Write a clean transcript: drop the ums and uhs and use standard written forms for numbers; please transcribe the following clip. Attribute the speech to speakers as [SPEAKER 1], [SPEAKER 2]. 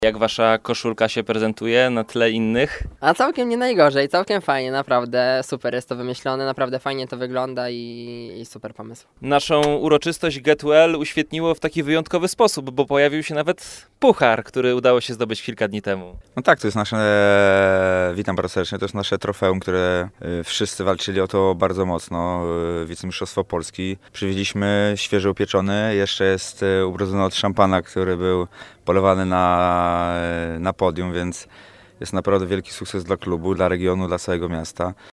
[SPEAKER 1] Jak wasza koszulka się prezentuje na tle innych?
[SPEAKER 2] A całkiem nie najgorzej, całkiem fajnie, naprawdę super jest to wymyślone, naprawdę fajnie to wygląda i super pomysł.
[SPEAKER 1] Naszą uroczystość Get Well uświetniło w taki wyjątkowy sposób, bo pojawił się nawet puchar, który udało się zdobyć kilka dni temu.
[SPEAKER 3] No tak, to jest nasze, witam bardzo serdecznie, to jest nasze trofeum, które wszyscy walczyli o to bardzo mocno, wicemistrzostwo Polski. Przywieźliśmy świeżo upieczony, jeszcze jest ubrodzony od szampana, który był polewany na podium, więc jest naprawdę wielki sukces dla klubu, dla regionu, dla całego miasta.